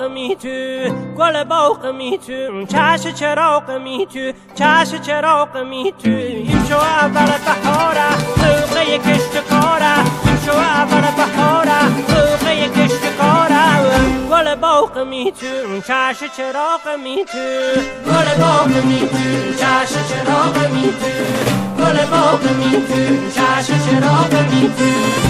می تو گل باغ می تو چش چراغ می تو چش چراغ می تو این شو اول بهاره موقع کشت کاره این شو اول بهاره موقع کشت کاره گل باغ می تو چش چراغ می تو گل باغ می تو چش چراغ می تو گل باغ می تو چش چراغ می تو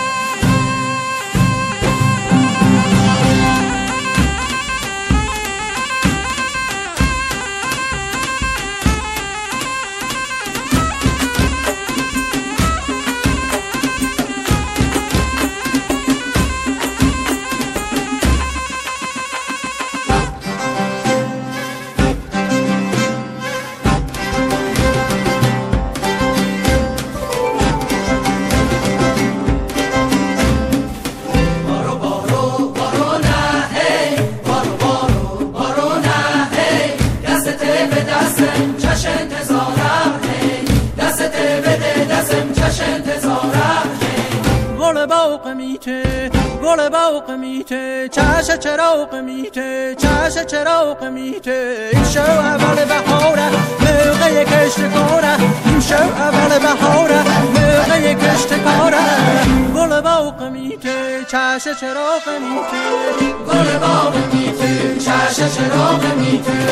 گل باغ میته چش چراغ میته چش چراغ میته این شو اول بهاره موقع کشت کاره این شو اول بهاره موقع کشت کاره گل باغ میته چش چراغ میته گل باغ میته چش چراغ میته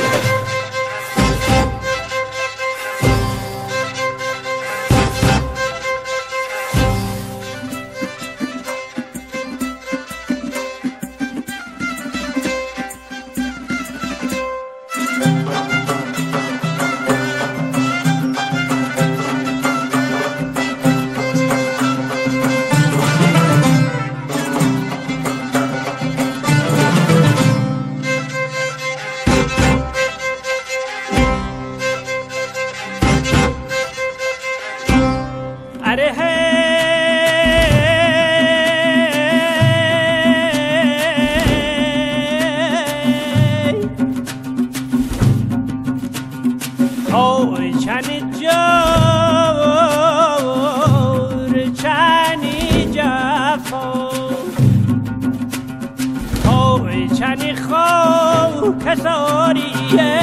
چنی خو کساریه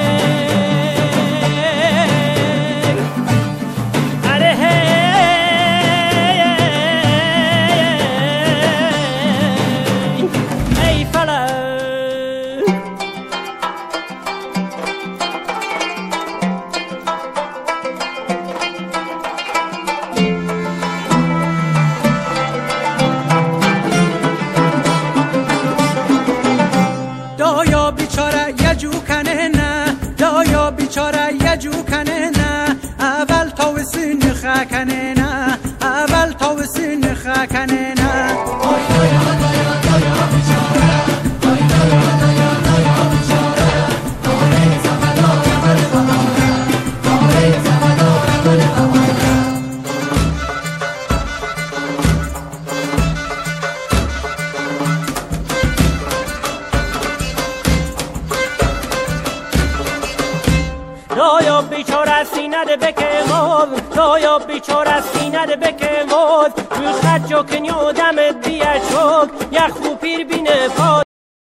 ای فلک دایا بیچاره یه جو کنه نه دایا بیچاره یه جو کنه نه اول تا وسین خکنه نه اول تا وسین خکنه نه آی دایا دایا دایا بیچاره آی دایا دایا دایا بیچاره آره زمدار اول بهاره آره زمدار اول بهاره دایا بیچاره سینه بکه موز دایا بیچاره سینه بکه موز رو خد جو کنیو دم دیه چوک یخ و پیر بینه پا